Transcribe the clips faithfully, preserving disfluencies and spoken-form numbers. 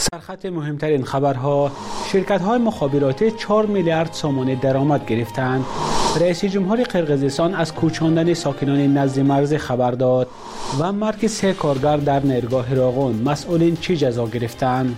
سرخط مهمترین خبرها: شرکت‌های مخابراتی چهار میلیارد سومانی درآمد گرفتند. رئیس جمهور قرقیزستان از کوچاندن ساکنان نزد مرز خبر داد. و مرگ سه کارگر در نیرگاه راغون، مسئولین چه جزا گرفتند؟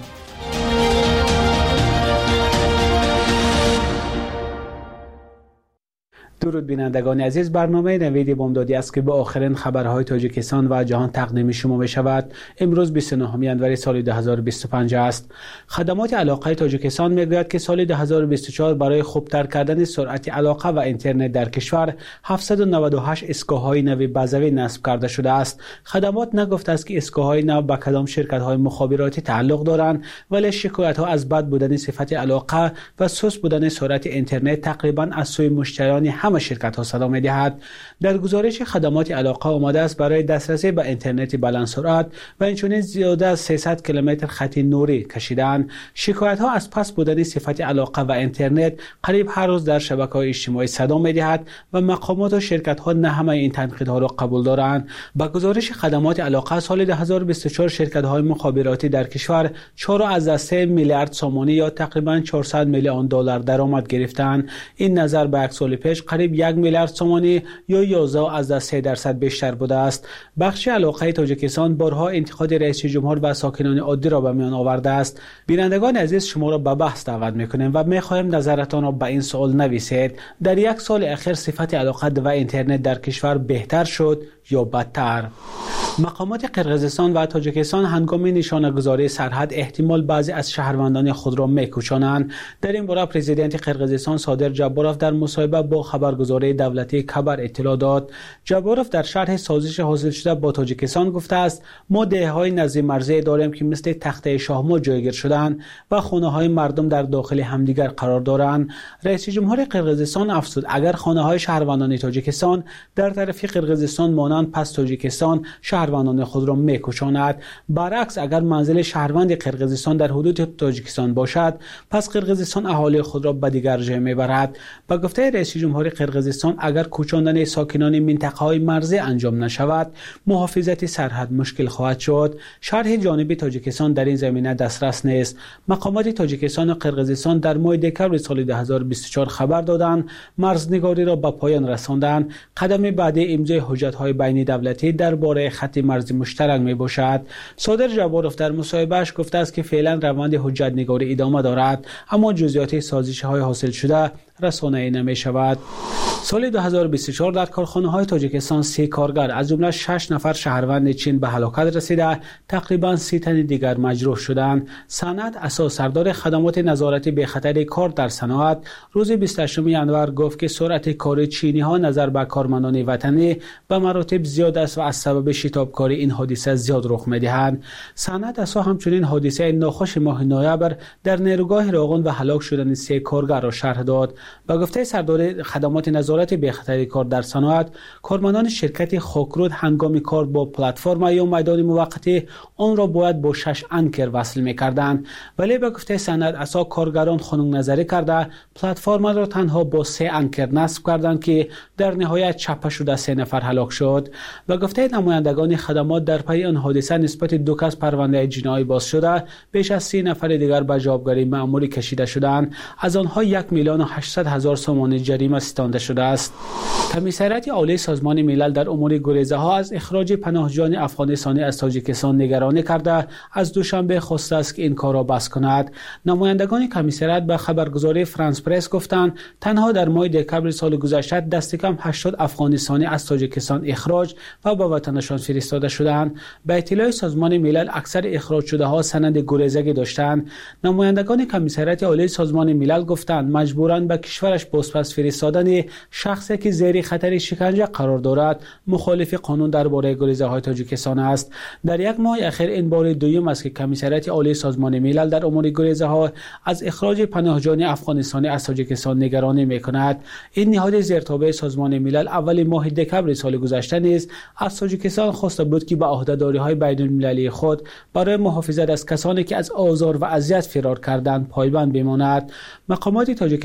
درود بینندگان عزیز، برنامه نوید بامدادی است که با آخرین خبرهای تاجیکستان و جهان تقدیم شما می شود. امروز بیست و نهم ژانویه سال دو هزار و بیست و پنج است. خدمات علاقه تاجیکستان میگوید که سال دو هزار و بیست و چهار برای خوبتر کردن سرعت علاقه و اینترنت در کشور هفتصد و نود و هشت ایستگاه‌های نو بزوی نصب کرده شده است. خدمات نگفته است که ایستگاه‌های نو به کدام شرکت‌های مخابراتی تعلق دارند، ولی شکایت‌ها از بد بودن صفت علاقه و سست بودن سرعت اینترنت تقریباً از سوی مشتریان همه شرکت ها صدا می دهد. در گزارش خدمات علاقه آمده است برای دسترسی به اینترنت بلند سرعت و اینچنین زیاده از سیصد کیلومتر خط نوری کشیدن. شکایت ها از پس بودن صفت علاقه و اینترنت قریب هر روز در شبکه‌های اجتماعی صدا می دهد و مقامات و شرکت ها نه همه این تنقیدها را قبول دارند. با گزارش خدمات علاقه سال دو هزار و بیست و چهار شرکت های مخابراتی در کشور چهار از سه میلیارد سومانی یا تقریبا چهارصد میلیون دلار درآمد گرفتند. این نظر به یک سال پیش قریب یک میلیارد سومانی یا یازده از سه درصد بیشتر بوده است. بخش علاقه تاجیکستان بارها انتقاد رئیس جمهور و ساکنان عادی را به میان آورده است. بینندگان عزیز، شما را به بحث دعوت میکنیم و میخواهیم نظرتان را به این سوال نویسید: در یک سال اخیر صفت علاقه و اینترنت در کشور بهتر شد یا بدتر؟ مقامات قرقیزستان و تاجیکستان هنگام نشانه‌گذاری سرحد احتمال بعضی از شهروندان خود را میکوشانند. در این باره پرزیدنت قرقیزستان صادر جباروف در مصاحبه با خبرگزاری دولتی خبر اطلاع داد. جباروف در شرح سازش حاصل شده با تاجیکستان گفته است: ما دهه‌های نزد مرزی داریم که مثل تخته شاهمو جایگیر شدند و خانه‌های مردم در داخل همدیگر قرار دارند. رئیس جمهور قرقیزستان افزود: اگر خانه‌های شهروندان تاجیکستان در طرف قرقیزستان مانند، پس تاجیکستان شهروندان خود را میکشاند. برعکس، اگر منزل شهروند قرقیزستان در حدود تاجیکستان باشد، پس قرقیزستان اهالی خود را به دیگر جای میبرد. با گفته رئیس جمهور قرقیزستان، اگر کوچاندن ساکنان منطقه‌های مرزی انجام نشود، محافظت سرحد مشکل خواهد شد. شرح جانبی تاجیکستان در این زمینه دسترس نیست. مقامات تاجیکستان و قرقیزستان در ماه دکمبر سال دو هزار و بیست و چهار خبر دادند مرزنگاری را به پایان رساندند. قدم بعدی امضای حجت‌های بین دولتی درباره خط مرزی مشترک می باشد. صادر جباروف در مصاحبهش گفته است که فعلا روند حجت نگاری ادامه دارد، اما جزئیات سازش های حاصل شده رسانه‌ای نمی شود. سال دو هزار و بیست و چهار در کارخانه‌های تاجیکستان سه کارگر از جمله شش نفر شهروند چین به هلاکت رسیده، تقریبا سی تن دیگر مجروح شدند. صنعت اساس سردار خدمات نظارت به خطر کار در صنعت روز بیست و هشتم ژانویه گفت که سرعت کار چینی‌ها نظر به کارمندان وطنی به مراتب زیاد است و از سبب شتابکاری این حادثه زیاد رخ می‌دهند. صنعت اساس همچنین حادثه ناخوش ماه نوامبر در نیروگاه راغون و هلاک شدن سه کارگر را شرح داد. با گفته سردار خدمات نظارت به خطر کار در صنعت، کارمندان شرکت خاکرود هنگام کار با پلتفرم یا میدان موقتی آن را باید با شش انکر وصل می‌کردند، ولی با گفته صنعت اساس کارگران خنک نظری کرده پلتفرم را تنها با سه انکر نصب کردند که در نهایت چپه شده سه نفر هلاک شد. و گفته نمایندگان خدمات در پی آن حادثه نسبت دو کس پرونده جنایی باز شده، بیش از سی نفر دیگر به جوابگری مأموری کشیده شدند. از آنها یک میلیون و هشتصد هزار سومانی جریمه ستانده شده است. کمیسریت عالی سازمان ملل در امور گریزه ها از اخراج پناهجویان افغانستانی از تاجیکستان نگرانی کرده از دوشنبه خواسته است که این کار را بس کند. نمایندگان کمیسریت به خبرگزاری فرانس پرس گفتند تنها در ماه دکمبر سال گذشته دست کم هشتاد افغانستانی از تاجیکستان اخراج و به وطنشان فرستاده شدند. به اطلاع سازمان ملل اکثر اخراج شده ها سند گریزگی داشتند. نمایندگان کمیسریت عالی سازمان ملل گفتند مجبوراً به کشورش بازپس فرستادن شخصی که زیر خطر شکنجه قرار دارد مخالف قانون درباره گریزه های تاجیکستان است. در یک ماه اخیر این بار دوم است که کمیسریت عالی سازمان ملل در امور گریزه ها از اخراج پناهجویان افغانستانی از تاجیکستان نگرانی میکند. این نهاد زیرتابع سازمان ملل اول ماه دکمبر سال گذشته نیز از تاجیکستان خواسته بود که به عهده‌داری‌های بین‌المللی خود برای محافظت از کسانی که از آزار و اذیت فرار کردند پایبند بماند. مقامات تاجیکستان به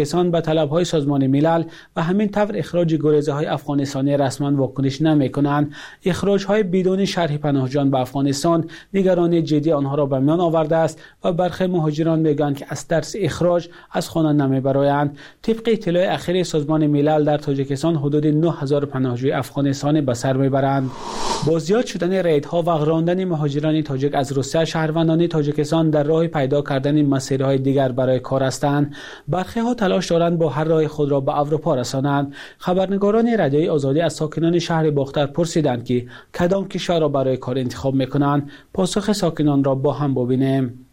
طلب‌های سازمان ملل و همین طور اخراج گریزه‌های افغانستانی رسما واکنش نمی‌کنند، اخراج‌های بدون شرح پناهجویان به افغانستان نگرانی جدی آنها را به میان آورده است و برخی مهاجران میگویند که از ترس اخراج از خانه نمیبرایند. طبق اطلاع اخیر سازمان ملل در تاجیکستان حدود نه هزار پناهجوی افغانستانی به سر میبرند. با زیاد شدن ریدها و راندن مهاجران تاجیک از روسیه، شهروندان تاجیکستان در راه پیدا کردن مسیرهای دیگر برای کار هستند. برخی ها تلاش دارند با هر راه خود را به اروپا رسانند. خبرنگاران رادیوی آزادی از ساکنان شهر باختر پرسیدند که کدام کشور را برای کار انتخاب میکنند. پاسخ ساکنان را با هم ببینیم.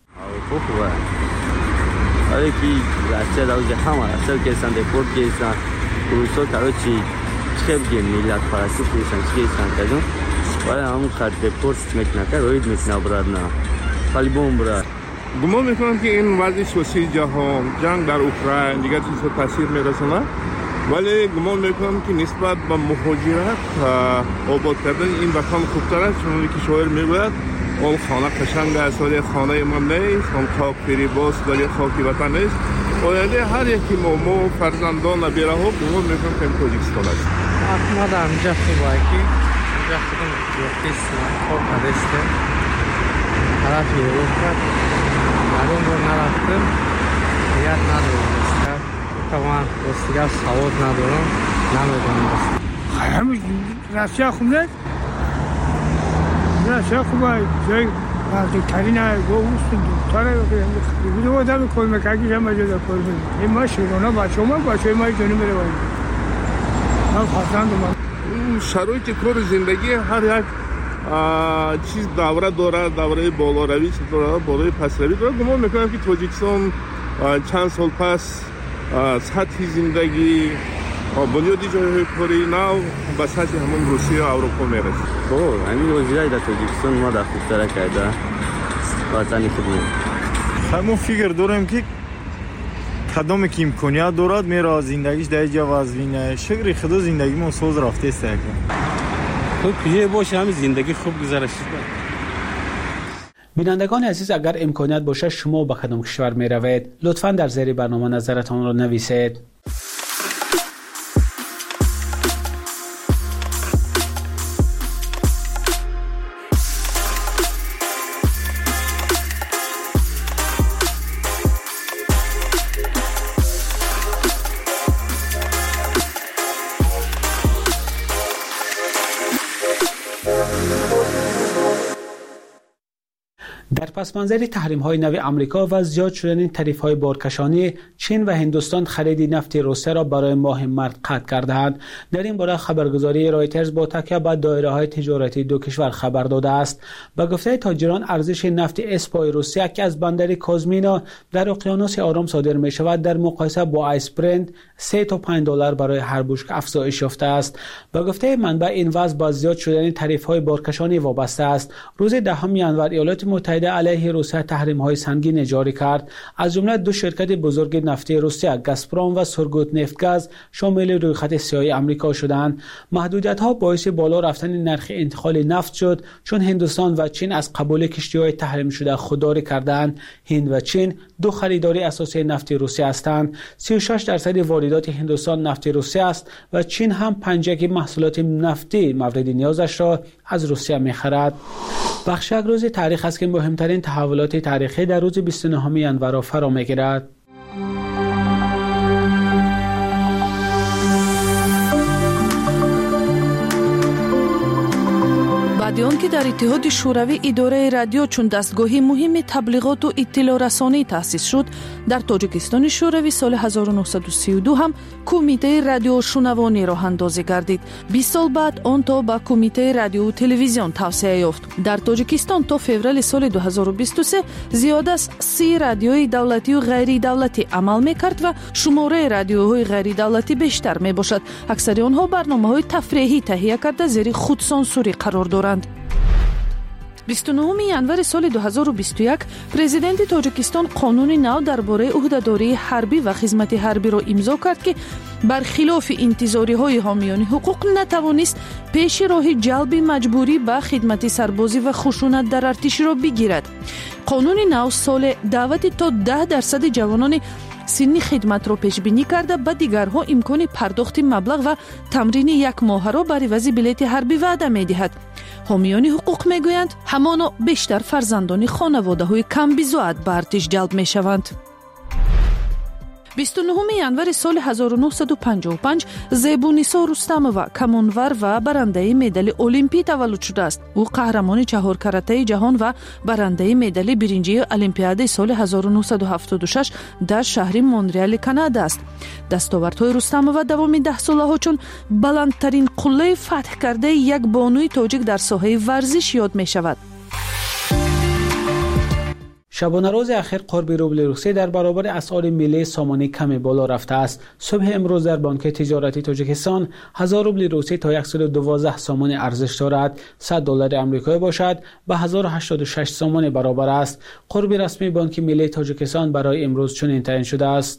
آره کی راچه داوجه همه اصل کسان دپورت کسان روسو کاروچی خیلی میلاد پرستی کسان کسان کدوم ولی همون خط دپورت میکنه روید میکنه براد نه خالی بوم براد. گمان میکنم که این وضع سیاسی جهان، جنگ در اوکراین دیگر چیزها تاثیر میرسونه، ولی گمان میکنم که نسبت به مهاجرت آباد کردن این وطن خوبتر است، چون که شاعر میگوید اون خانه قشنگ است ولی خانه من نیست، اون خاک پیری باز ولی خاک وطن نیست. آینده هر یکی ما ما فرزندان بیره ها گمان میکنم که این تاجیکستان است. ما در اینجا خوبه که اینجا خودم یوکیست خوب پدسته طرف یه کرد در اون رو نرفتم نیت ندارم بسته که من بستیگر سواد ندارم نمیدونم بسته همه رسیه خوب نیست؟ رسیه خوبه جای ترین گو اوستون دوتاره بوده و در کل مکرگیش هم مجید کل بید این ما شیرانه بچه ما بچه ما جانی میره باید من خواستند من شرایط کار زندگی هر یک چیز دوره داره، دوره بالا روی داره، بالای پس روی داره. گمان میکنم که تاجیکستان چند سال پس سطح زندگی بنیادی جای کاری نو به سطح همون روسیه و اروپا میرسه. خب همین وزیرای در تاجیکستان ما در خوبتره کرده وطنی خودمون. همون فکر دارم که کدام که امکانیت دارد میره زندگیش در جا وزوینه شکر خدا زندگی ما سوز رفته است که خوب که باشه همین زندگی خوب گذرش کنه. بینندگان عزیز، اگر امکانیت باشه شما به کدام کشور می روید؟ لطفاً در زیر برنامه نظرتان را نویسید. در پس منظر تحریم های نو آمریکا و زیاد شدن تعرفه های بارکشانی، چین و هندوستان خرید نفت روسیه را برای ماه مارس قطع کردند. در این باره خبرگزاری رایترز با تکیه بر دایره های تجارتی دو کشور خبر داده است. به گفته تاجران، ارزش نفت اسپای روسیه که از بندر کازمینا در اقیانوس آرام صادر می شود در مقایسه با آیس برنت سه تا پنج دلار برای هر بشکه افزایش یافته است. به گفته منبع این وضع با زیاد شدن تعرفه های بارکشانی وابسته است. روز دهم ژانویه ایالات متحده علیه روسیه تحریم های سنگین جاری کرد. از جمله دو شرکت بزرگ نفتی روسیه، گازپروم و سورگوت نفتگاز، شامل روی خط سیاه آمریکا شدند. محدودیت ها باعث بالا رفتن نرخ انتقال نفت شد، چون هندوستان و چین از قبول کشتی‌های تحریم شده خودداری کردند. هند و چین دو خریدار اساسی نفت روسیه هستند. سی و شش درصد واردات هندوستان نفت روسیه است و چین هم پنجاه محصولات نفتی مورد نیازش را از روسیه می‌خرد. بخش یک روز تاریخ است که مهمترین تحولات تاریخی در روز بیست و نهم ژانویه را فرا می‌گیرد. بعد آن که در اتحاد شوروی اداره رادیو چون دستگاهی مهم تبلیغات و اطلاع رسانی تأسیس شد، در تاجیکستان شوروی سال هزار و نهصد و سی و دو هم کمیته رادیو شنوانی راه اندازی گردید. بیست سال بعد آن تا به کمیته رادیو و تلویزیون توسعه یافت. در تاجیکستان تا فوریه سال دو هزار و بیست و سه زیاد از سی رادیوی دولتی و غیر دولتی عمل می‌کرد و شماره رادیوهای غیر دولتی بیشتر میباشد. اکثر آنها برنامه‌های تفریحی تهیه کرده زیر خودسانسوری قرار دارند. بیست و نهم ژانویه سال دو هزار و بیست و یک پرزیدنت تاجیکستان قانون نو درباره عهدهداری حربی و خدمت حربی را امضا کرد که برخلاف انتظاری‌های حامیان حقوق نتوانست پیش راه جلب مجبوری به خدمت سربازی و خشونت در ارتش را بگیرد. قانون نو سال دعوت تا ده درصد جوانان سنی خدمت را پیش بینی کرده به دیگرها امکان پرداخت مبلغ و تمرین یک ماه را بر عوض بلیط حربی وعده می‌دهد. حامیان حقوق میگویند همانا بیشتر فرزندان خانواده‌های کم بزاعت به ارتش جلب میشوند. بیست و نهم январи سال هزار و نهصد و پنجاه و پنج زیبونیسا رستمова کمانور و برنده مدال المپی تولد شده است. او قهرمان چهار کرته جهان و برنده مدال برنجی المپیاد سال هزار و نهصد و هفتاد و شش در شهر مونترال کانادا است. دستاوردهای رستمova دوام ده ساله ها چون بلندترین قله فتح کرده یک بانوی تاجیک در ساحه ورزش یاد می شود. شبانه روز اخیر قرب روبل روسی در برابر اسعار ملی سامانه کم بالا رفته است. صبح امروز در بانک تجارتی تاجیکستان هزار روبل روسی تا صد و دوازده سامان ارزش دارد. صد دلار آمریکایی باشد به هزار و هشتاد و شش سامان برابر است. قرب رسمی بانک ملی تاجیکستان برای امروز چنین تعیین شده است.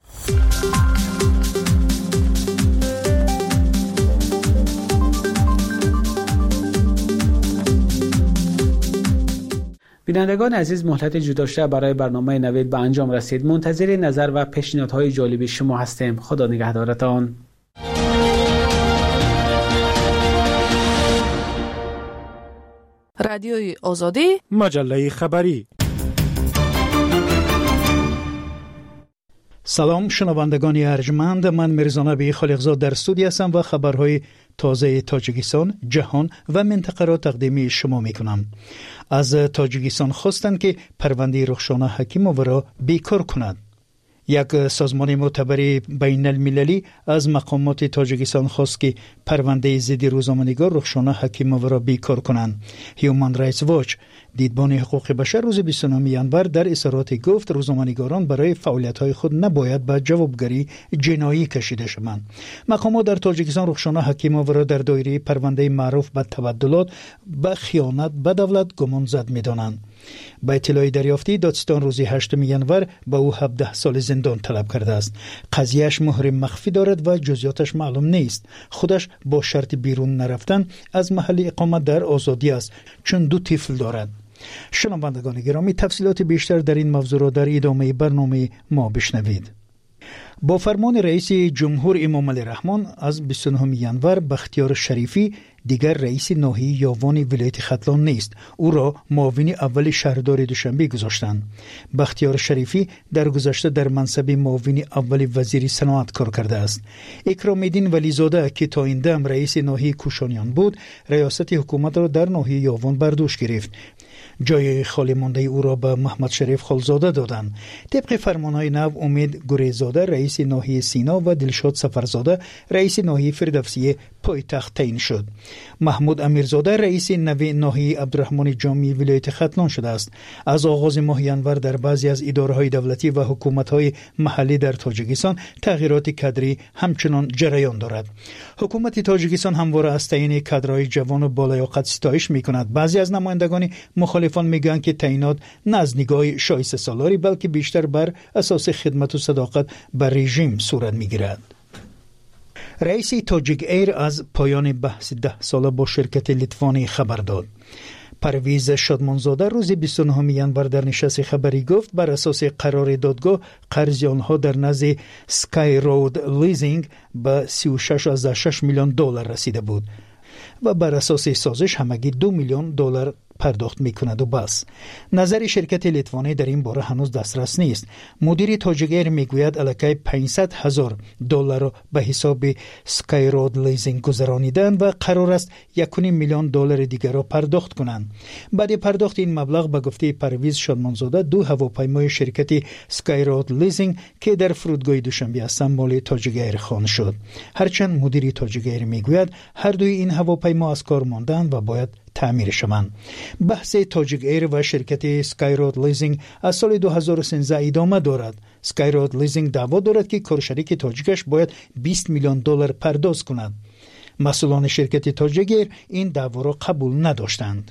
بینندگان عزیز، مهلت جدا شده برای برنامه نوید به انجام رسید. منتظر نظر و پیشنهادهای جالب شما هستیم. خدا نگهدارتان. رادیوی آزادی، مجله خبری. سلام شنوندگان ارجمند، من میرزانبی خالقزاد در استودیو هستم و خبرهای تازه تاجیکستان، جهان و منطقه را تقدیم شما میکنم. از تاجیکستان خواستند که پرونده رخشانه حکیمووا را بیکار کند. یک سازمان معتبر بین المللی از مقامات تاجیکستان خواست که پرونده ضد روزنامه‌نگار رخشانه حکیمووا را بیکار کنند. هیومن رایتس واچ، دیدبان حقوق بشر، روز بیست و نهم январ در اظهاراتی گفت روزنامه‌نگاران برای فعالیت‌های خود نباید به جوابگری جنایی کشیده شوند. مقامات در تاجیکستان رخشانه حکیمووا را در دایره پرونده معروف به تبدلات به خیانت به دولت گمانزد می‌دانند. با اطلاع دریافتی دادستان روز هشتم январ به او هفده سال زندان طلب کرده است. قضیهش مهر مخفی دارد و جزئیاتش معلوم نیست. خودش با شرط بیرون نرفتن از محل اقامت در آزادی است چون دو طفل دارد. شنوندگان گرامی، تفصیلات بیشتر در این موضوع را در ادامه برنامه ما بشنوید. با فرمان رئیس جمهور امام علی رحمان از بیست و نهم январ بختیار شریفی دیگر رئیس ناحیه یاوان ولایت ختلان نیست. او را معاون اول شهردار دوشنبه گذاشتند. بختیار شریفی در گذشته در منصب معاون اول وزیر صنعت کار کرده است. اکرام الدین ولیزاده که تا این دم رئیس ناحیه کوشانیان بود، ریاست حکومت را در ناحیه یاوان بر دوش گرفت. جای خالی مانده او را به محمد شریف خالزاده دادند. طبق فرمانهای نو، امید گریزاده رئیس ناحیه سینا و دلشاد سفرزاده رئیس ناحیه فردوسیه پایتخت تعیین شد. محمود امیرزاده رئیس نوی ناحیه عبدالرحمن جامی ولایت ختلان شده است. از آغاز ماه январ در بعضی از اداره‌های دولتی و حکومت‌های محلی در تاجیکستان تغییرات کادری همچنان جریان دارد. حکومت تاجیکستان همواره از تعیین کادرهای جوان و بالیاقت ستایش می‌کند. بعضی از نمایندگان مخالفان میگویند که تعیینات نه از نگاه شایسته سالاری بلکه بیشتر بر اساس خدمت و صداقت بر رژیم صورت می‌گیرد. رئیس تاجیک ایر از پایان بحث ده ساله با شرکت لیتوانی خبر داد. پرویز شادمانزاده روز بیست و نهم январ در نشست خبری گفت بر اساس قرار دادگاه قرض آنها در نزد سکای رود لیزینگ به سی و شش و شش میلیون دلار رسیده بود و بر اساس سازش همگی دو میلیون دلار پرداخت میکند و بس. نظر شرکت لیتوانی در این باره هنوز دسترس نیست. مدیر تاجیک ایر میگوید الکی پانصد هزار دلار را به حساب سکای رود لیزینگ گذرانیدن و قرار است یک میلیون دلار دیگر را پرداخت کنند. بعد پرداخت این مبلغ به گفته پرویز شادمانزاده دو هواپیمای شرکت سکای رود لیزینگ که در فرودگاه دوشنبه هستند مال تاجیک ایر خوانده شد. هرچند مدیر تاجیک ایر میگوید هر دوی این هواپیما از کار ماندند و باید تعمیر شوند. بحث تاجیک ایر و شرکت سکای رود لیزینگ از سال دو هزار و سیزده ادامه دارد. سکای رود لیزینگ دعوا دارد که کارشریک تاجیکش باید بیست میلیون دلار پرداخت کند. مسئولان شرکت تاجیک ایر این دعوا را قبول نداشتند.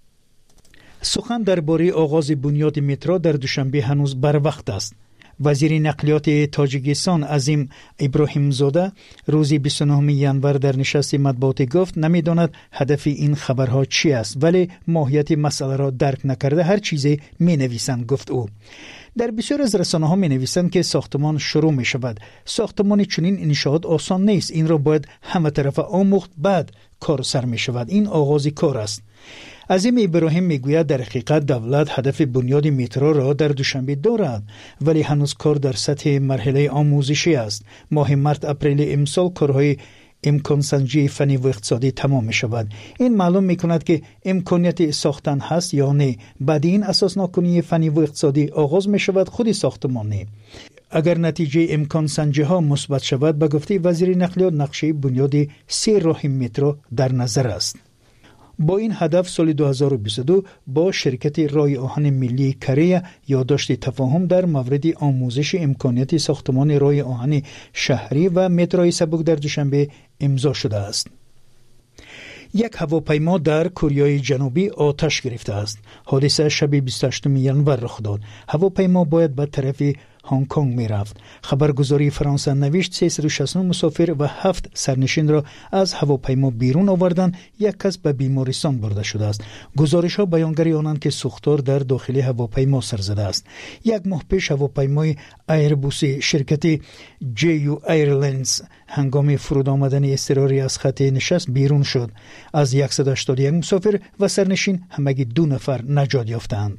سخن درباره آغاز بنیاد مترو در دوشنبه هنوز بر وقت است. وزیر نقلیات تاجیکستان عظیم ابراهیم زاده روز بیست و نهم январ در نشست مطبوعاتی گفت نمیداند هدف این خبرها چی است ولی ماهیت مسئله را درک نکرده هر چیزی می نویسند. گفت او در بسیار از رسانه ها می نویسند که ساختمان شروع می شود. ساختمان چنین انشاءات آسان نیست. این را باید همه طرف آموخت، بعد کار سر می شود. این آغاز کار است. عظیم ابراهیم میگوید در حقیقت دولت هدف بنیاد مترو را در دوشنبه دارد، ولی هنوز کار در سطح مرحله آموزشی است. ماه مارس اپریل امسال کارهای امکان سنجی فنی و اقتصادی تمام می شود. این معلوم می کند که امکانیت ساختن هست یا نه. بعد این اساس ناکنی فنی و اقتصادی آغاز می شود خود ساختمان نه. اگر نتیجه امکان سنجی ها مثبت شود، به گفته وزیر نقلیات نقشه بنیاد سه راه مترو در نظر است. با این هدف سال دو هزار و بیست و دو با شرکت رای آهن ملی کره یادداشت تفاهم در مورد آموزش امکانیت ساختمان رای آهن شهری و متروی سبک در دوشنبه امضا شده است. یک هواپیما در کره جنوبی آتش گرفته است. حادثه شب بیست و هشتم ژانویه رخ داد. هواپیما باید به طرف هنگ کنگ می رفت. خبرگزاری فرانسه نوشت سیصد و شصت و نه مسافر و هفت سرنشین را از هواپیما بیرون آوردند. یک کس به بیمارستان برده شده است. گزارش ها بیانگر آنند که سوختار در داخل هواپیما سر زده است. یک ماه پیش هواپیمای ایربوس شرکت جی یو ایرلاینز هنگام فرود آمدن اضطراری از خط نشست بیرون شد. از صد و هشتاد و یک مسافر و سرنشین همگی دو نفر نجات یافتند.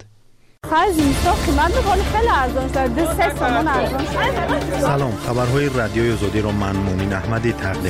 سلام، خبرهای رادیوی آزادی را من مومن احمدی تقدیم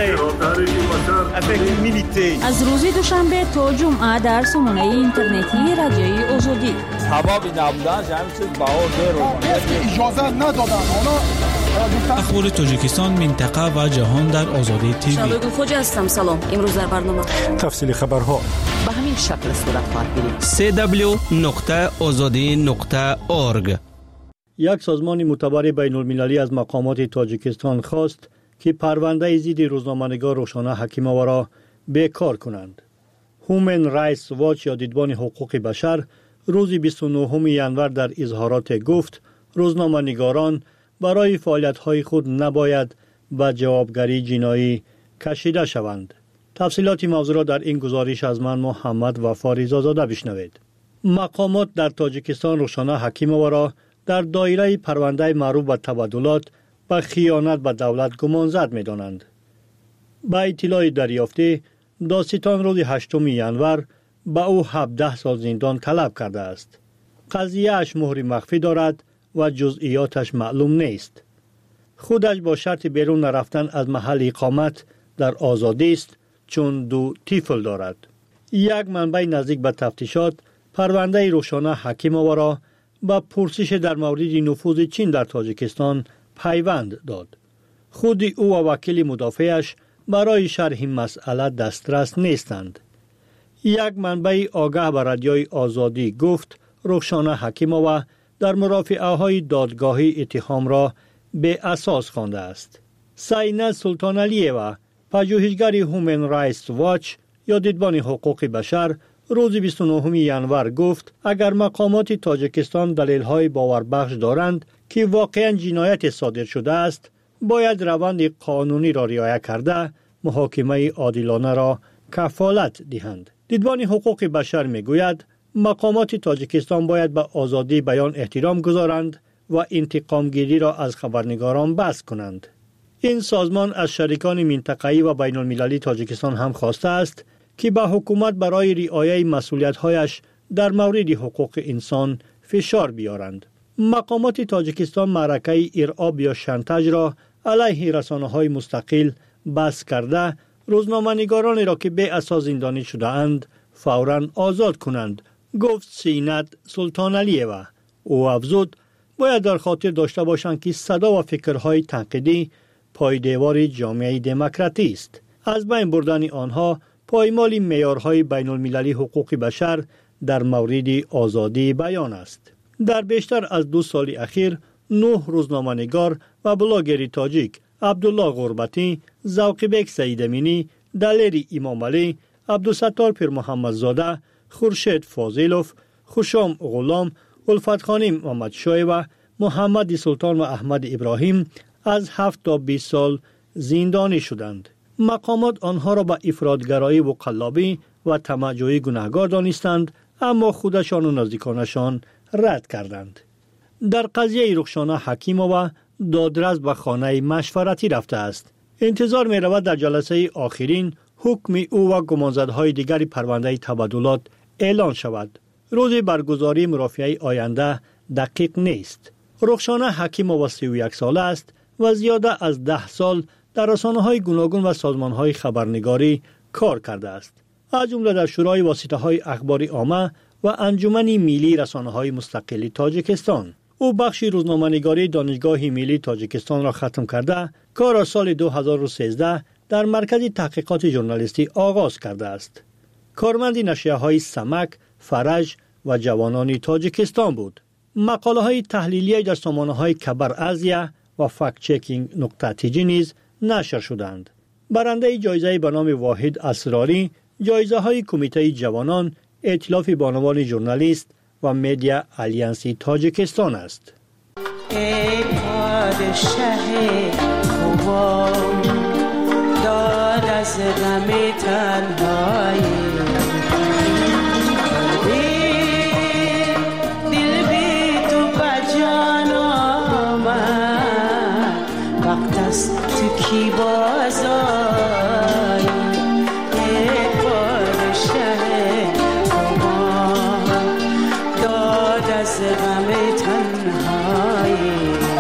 می‌کنم. از روز دوشنبه تا جمعه در سامانه اینترنتی رادیوی آزادی. سبب نبودن همین چیز بهار داره. اجازه ندادن اونا. اخبار تاجیکستان، منطقه و جهان در آزادی تیوی. شبگون خوجا هستم. سلام. امروز در برنامه تفصیل خبرها به همین شکل صورت خواهد گرفت. سی دبلیو نقطه آزادی نقطه اورگ. یک سازمان معتبر بین المللی از مقامات تاجیکستان خواست که پرونده ضد روزنامه‌نگار روشانه حکیمووا را بیکار کنند. هومن رایتس واچ یا دیدبان حقوق بشر روز بیست و نهم ژانویه در اظهارات گفت روزنامه‌نگاران برای فعالیت‌های خود نباید به جوابگری جنایی کشیده شوند. تفصیلات موضوع را در این گزارش از من محمد وفا زاده بشنوید. مقامات در تاجیکستان روشانه حکیمووا را در دایره پرونده مربوط به تبادلات به خیانت به دولت گمانزد می‌دانند. با اطلاع دریافته، دادستان روز هشتم ژانویه به او هفده سال زندان طلب کرده است. قضیه اش مهر مخفی دارد و جزئیاتش معلوم نیست. خودش با شرط بیرون نرفتن از محل اقامت در آزادی است چون دو طفل دارد. یک منبع نزدیک به تفتیشات پرونده روشانه حکیمووا را با پرسش در مورد نفوذ چین در تاجیکستان پیوند داد. خود او و وکیل مدافعش برای شرح این مسئله دسترس نیستند. یک منبع آگاه به رادیوی آزادی گفت روشانه حکیمووا در مرافعه های دادگاهی اتهام را به اساس خوانده است. سینه سلطانعلیووا، پژوهشگر هومن رایتس واچ یا دیدبان حقوق بشر روز بیست و نهم ژانویه گفت اگر مقامات تاجیکستان دلیل‌های باوربخش دارند که واقعاً جنایت صادر شده است، باید روند قانونی را رعایت کرده محاکمه عادلانه را کفالت دهند. دیدبان حقوق بشر میگوید مقامات تاجیکستان باید به آزادی بیان احترام گذارند و انتقام گیری را از خبرنگاران بس کنند. این سازمان از شریکان منطقه‌ای و بین المللی تاجیکستان هم خواسته است که به حکومت برای رعایت مسئولیت‌هایش در مورد حقوق انسان فشار بیارند. مقامات تاجیکستان معرکه ارعاب یا شانتاژ را علیه رسانه‌های مستقل بس کرده، روزنامه‌نگارانی را که به اساس زندانی شده اند فوراً آزاد کنند، گفت سینت سلطانعلیووا. او افزود باید در خاطر داشته باشند که صدا و فکرهای تنقیدی پایدیوار جامعه دموکراتی است. از بین بردن آنها پایمال معیارهای بین المللی حقوق بشر در مورد آزادی بیان است. در بیشتر از دو سال اخیر نه روزنامه‌نگار و بلاگر تاجیک عبدالله غربتی، ذوقبک سیدامینی، دلیر امام علی، عبدالستار پیر محمدزاده، خورشید فاضلوف، خوشام غلام، الفت خانم محمد شای و محمد سلطان و احمد ابراهیم از هفت تا بیست سال زندانی شدند. مقامات آنها را به افراطگرایی و قلابی و طمع‌جویی گناهکار دانستند، اما خودشان و نزدیکانشان رد کردند. در قضیه رخشانه حکیمова دادرس به خانه مشورتی رفته است. انتظار می رود در جلسه آخرین حکم او و گمانزدهای دیگر پرونده تبادلات اعلان شود. روز برگزاری مرافعه آینده دقیق نیست. رخشانه حکیمova سی و یک ساله است و زیاده از ده سال در رسانه‌های گوناگون و سازمان‌های خبرنگاری کار کرده است. از جمله در شورای واسطه‌های اخباری عامه و انجمن ملی رسانه‌های مستقل تاجیکستان. او بخش روزنامه‌نگاری دانشگاه ملی تاجیکستان را ختم کرده، کار را سال دو هزار و سیزده در مرکز تحقیقات ژورنالیستی آغاز کرده است. کارمند نشریه‌های سمک، فرج و جوانان تاجیکستان بود. مقاله‌های تحلیلی در سامانه‌های کبر ازیا و فکت چکینگ نقطه تی جی نیز نشر شدند. برنده جایزه به نام واحد اسراری جایزه های کمیته جوانان، ائتلاف بانوان ژورنالیست و مدیا آلیانسی تاجیکستان است. ای پادشه خوبان داد از غم تنهایی دل بی تو بجان آمد وقت است تو کی بازاری ای پادشه خوبان داد از غم تنهایی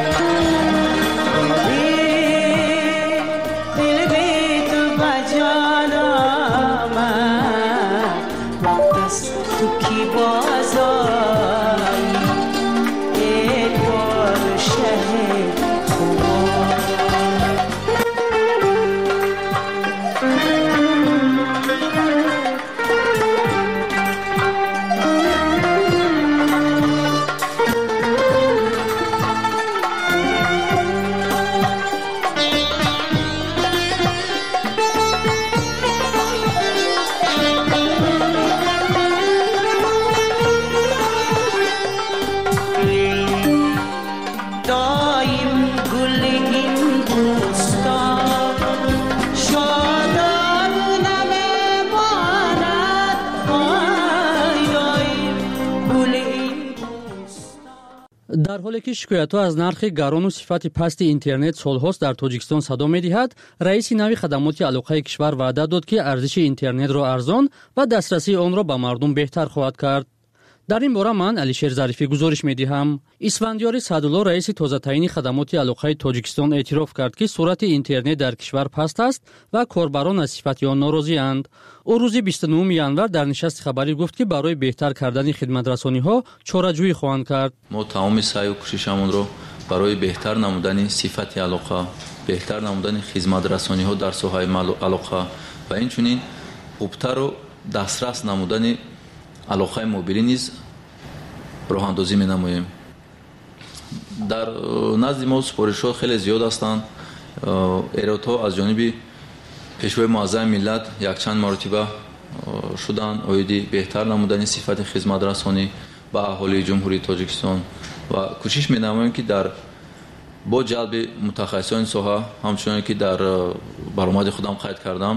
در حالی که شکایت‌ها از نرخ گران و صفت پست اینترنت سال‌هاست در تاجیکستان صدا می‌دهد، رئیس نوی خدمات علاقه کشور وعده داد که ارزش اینترنت را ارزان و دسترسی آن را به مردم بهتر خواهد کرد. در این باره من علیشیر ظریفی گزارش می‌دهم. اسفندیار سعدالله رئیس تازه تعیین خدمات علاقه تاجیکستان اعتراف کرد که سرعت اینترنت در کشور پست است و کاربران از صفت آن ناراضی‌اند. او روز بیست و نهم ینور در نشست خبری گفت که برای بهتر کردن خدمت‌رسانی‌ها چاره‌جویی خواهند کرد. ما تمام سعی و کوششمون رو برای بهتر نمودن صفت علاقه، بهتر نمودن خدمت‌رسانی‌ها در ساحه علاقه و اینچنین خوبتر و دسترس نمودن علاقه موبیلی نیز راه اندازی می‌نماییم. در نزد ما سپارش‌ها خیلی زیاد هستند. ایرادها از جانب پیشوای معظم ملت یک چند مرتبه شدن اویدی بهتر نمودن صفت خدمت رسانی به اهالی جمهوری تاجیکستان و کوشش می‌نماییم که در با جلب متخصصان ساحه همچنان که در برآمد خودم قید کردم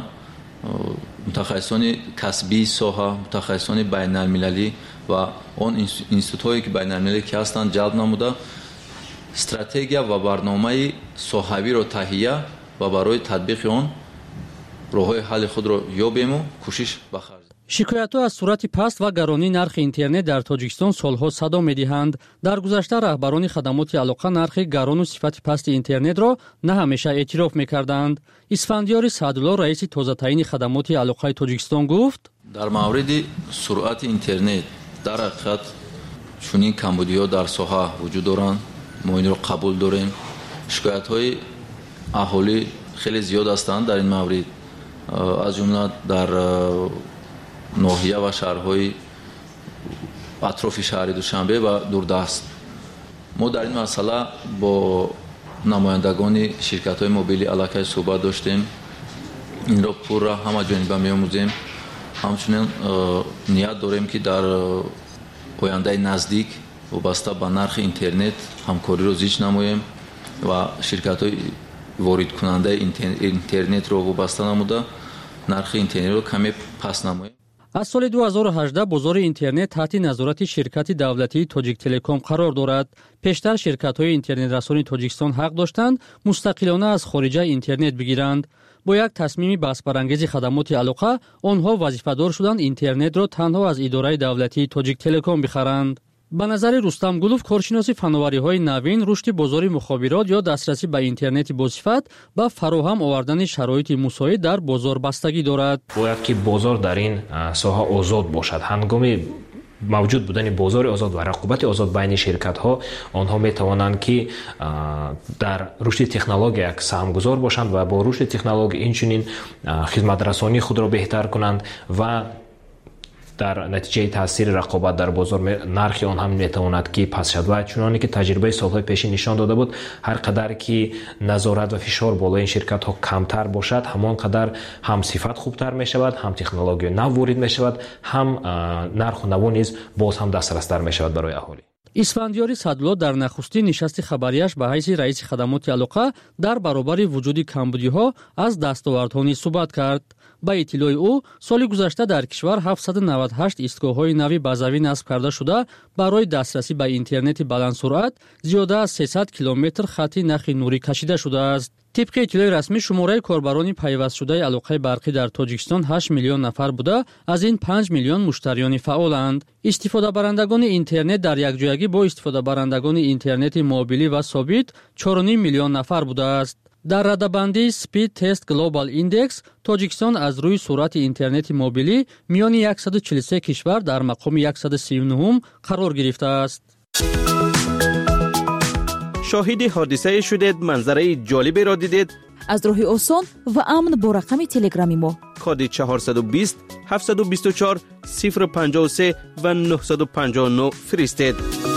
متخصصان کسبی ساحه، متخصصان بین المللی و آن اینستیتوت‌هایی که بین المللی که هستند جلب نموده استراتژی و برنامه ساحوی را تهیه و برای تطبیق آن راه‌های حل خود را یابیم و کوشش بخرج. شکایت‌ها از سرعت پست و گرانی نرخ اینترنت در تاجیکستان سالها صدا می‌دهند. در گذشته رهبران خدمات علاقه نرخ گران و صفت پست اینترنت را نه همیشه اعتراف می‌کردند. اسفندیار سعدالله رئیس تازه تعیین خدمات علاقه تاجیکستان گفت: در مورد سرعت اینترنت در حقیقت چنین کمبودی‌ها در ساحه وجود دارند. ما این را قبول داریم. شکایت‌های اهالی خیلی زیاد هستند در این مورد، از جمله در ناحیه و شهرهای اطراف شهر دوشنبه و دوردست. ما در این مسئله با نمایندگان شرکت‌های موبیلی علاقه صحبت داشتیم. این را پر را همه جانبه می‌آموزیم. همچنین نیت داریم که در آینده نزدیک وابسته به نرخ اینترنت همکاری را زیست نماییم و شرکت‌های وارد کننده اینترنت را وابسته نموده نرخ اینترنت را کمی پس نماییم. аз соли ду ҳазору ҳаждаҳ бозори интернет таҳти назорати ширкати давлатии Тоҷик Телеком қарор дорад. пештар ширкатҳои интернетрасони Тоҷикистон ҳақ доштанд мустақилона аз хориҷа интернет бигиранд. бо як тасмими баҳсбарангези хадамоти алоқа онҳо вазифадор шуданд интернетро танҳо аз идораи давлатии Тоҷик Телеком бихаранд. ба назари Рустам Гулов, коршиноси фановариҳои навин, рушди бозори мухобирот ё дастрасӣ ба интернети босифат ба фароҳам овардани шароити мусоид дар бозор бастагӣ дорад. бояд ки бозор дар ин соҳа озод бошад. ҳангоми мавҷуд будани бозори озод ва рақобати озод байни ширкатҳо, онҳо метавонанд ки дар рушди технология саҳмгузор бошанд ва бо рушди технология инчунин хизматрасонии худро беҳтар кунанд ва дар натиҷаи таъсири рақобат дар бозор нархи он ҳам метавонад ки паст шавад. ва чуноне ки таҷрибаи солҳои пешин нишон дода буд, ҳар қадар ки назорат ва фишор болои ин ширкатҳо камтар бошад, ҳамон қадар ҳам сифат хубтар мешавад, ҳам технология нав ворид мешавад, ҳам нарху наво низ боз ҳам дастрастар мешавад барои аҳолӣ. исфандиёри Садулло дар нахустин нишасти хабарияш ба ҳайси раиси хадамоти алоқа дар баробари вуҷуди камбудиҳо аз дастовардҳо низ суҳбат кард. ба иттилои ӯ, соли гузашта дар кишвар ҳафтсаду навад и ҳашт истгоҳҳои нави базавӣ насб карда шуда, барои дастрасӣ ба интернети баландсуръат зиёда аз сесад километр хатти нахи нурӣ кашида шудааст. тибқи иттилои расмӣ, шумораи корбарони пайвастшудаи алоқаи барқӣ дар Тоҷикистон ҳашт миллион нафар буда, аз ин панҷ миллион муштариёни фаъоланд. истифодабарандагони интернет дар якҷоягӣ бо истифодабарандагони интернети мобилӣ ва собит чору ним миллион нафар будааст. дар радабандии Speed Test Global Index Тоҷикистон аз рӯи суръати интернети мобилӣ миёни яксаду чилу се кишвар дар мақоми яксаду сию нуҳум қарор гирифтааст. шоҳиди ҳодисае шудед, манзараи ҷолиберо дидед? аз роҳи осон ва амн бо рақами телеграми мо коди чаҳорсаду бист ҳафтсаду бисту чор сифр панҷоҳу се ва нуҳсаду панҷоҳу нӯ фиристед.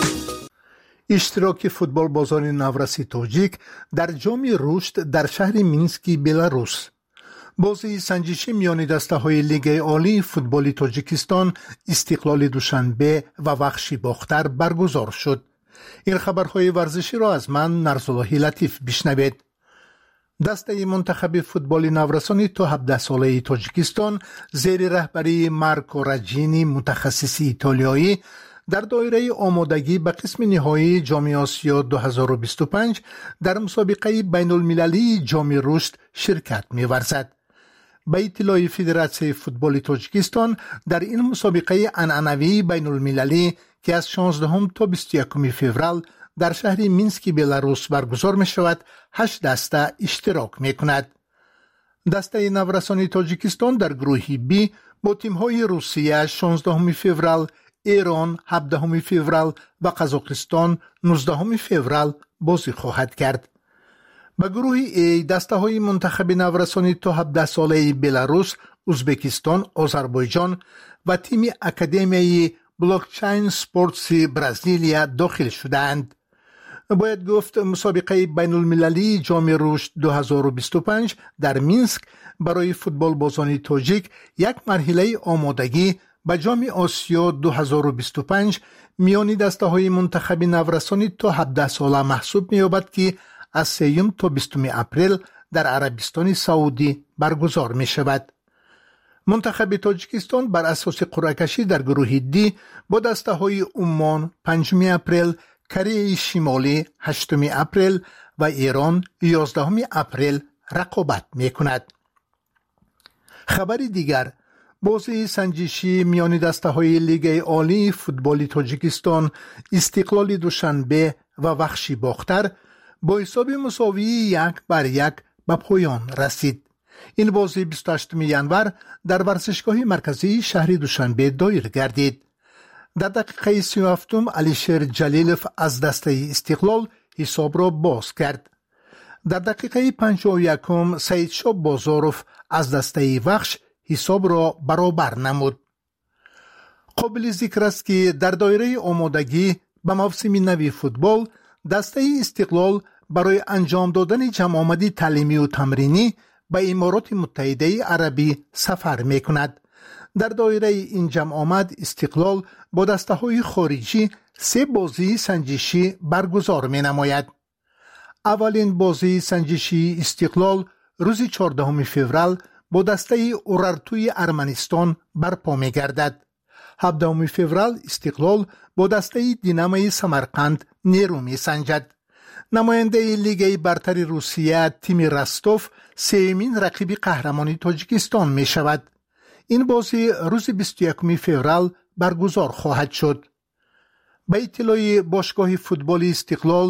иштироки футболбозони навраси тоҷик дар ҷоми рушд дар шаҳри Мински, Беларус. бозии санҷишӣ миёни дастаҳои Лигаи олии футболи Тоҷикистон Истиқлоли Душанбе ва Вахши Бохтар баргузор шуд. ин хабарҳои варзиширо аз ман Нарзуллоҳи Латиф бишнавед. дастаи мунтахаби футболи наврасони то ҳабдаҳ-солаи Тоҷикистон зери раҳбарии Марко Раҷини, мутахассиси итолиёӣ, дар доираи омодагӣ ба қисми ниҳоии ҷоми Осиё ду ҳазору бисту панҷ дар мусобиқаи байнулмилалии ҷоми рушд ширкат меварзад. ба иттилои Федератсияи футболи Тоҷикистон, дар ин мусобиқаи анъанавии байнулмилалӣ ки аз шонздаҳум то бисту якуми феврал дар шаҳри Мински, Беларус баргузор мешавад, ҳашт даста иштирок мекунад. дастаи наврасони Тоҷикистон дар гурӯҳи Би бо тимҳои Русия шонздаҳуми феврал, ایران هفدهم فوریه و قزاقستان نوزدهم فوریه بازی خواهد کرد. به گروه ای دسته‌های منتخب نورسانی تا هفده ساله بلاروس، ازبکستان، آذربایجان و تیم اکادمیای بلاکچین سپورتس برزیلیا داخل شدند. باید گفت مسابقه بین المللی جام رشد دو هزار و بیست و پنج در مینسک برای فوتبال بازان تاجیک یک مرحله آمادگی به جام آسیا دو هزار و بیست و پنج میانی دسته‌های منتخب نورسانی تا هفده ساله محسوب می‌یابد که از سوم تا بیستم اپریل در عربستان سعودی برگزار می‌شود. منتخب تاجیکستان بر اساس قرعه‌کشی در گروه دی با دسته‌های عمان پنجم اپریل، کره شمالی هشتم اپریل و ایران یازدهم اپریل رقابت می‌کند. خبر دیگر، بازی سنجشی میان دسته‌های لیگ عالی فوتبال تاجیکستان استقلال دوشنبه و وخشی باختر با حساب مساوی یک بر یک به پایان رسید. این بازی بیست و هشتم ژانویه در ورزشگاه مرکزی شهر دوشنبه دایر گردید. در دقیقه سی و هفتم علیشیر جلیلوف از دسته استقلال حساب را باز کرد. در دقیقه پنجاه و یکم سعید شاه بازاروف از دسته وخش حساب را برابر نمود. قابل ذکر است که در دایره آمادگی به موسم نوی فوتبال دسته استقلال برای انجام دادن جمع آمدی تعلیمی و تمرینی به امارات متحده عربی سفر می کند. در دایره این جمع آمد استقلال با دسته های خارجی سه بازی سنجشی برگزار می نماید. اولین بازی سنجشی استقلال روز چهاردهم فوریه با دسته اورارتوی ارمنستان برپا می گردد. هفدهم فوریه استقلال با دسته دیناموی سمرقند نیرو می سنجد. نماینده لیگ برتر روسیه تیم رستوف سومین رقیب قهرمانی تاجیکستان می شود. این بازی روز بیست و یکم فوریه برگزار خواهد شد. به اطلاع باشگاه فوتبال استقلال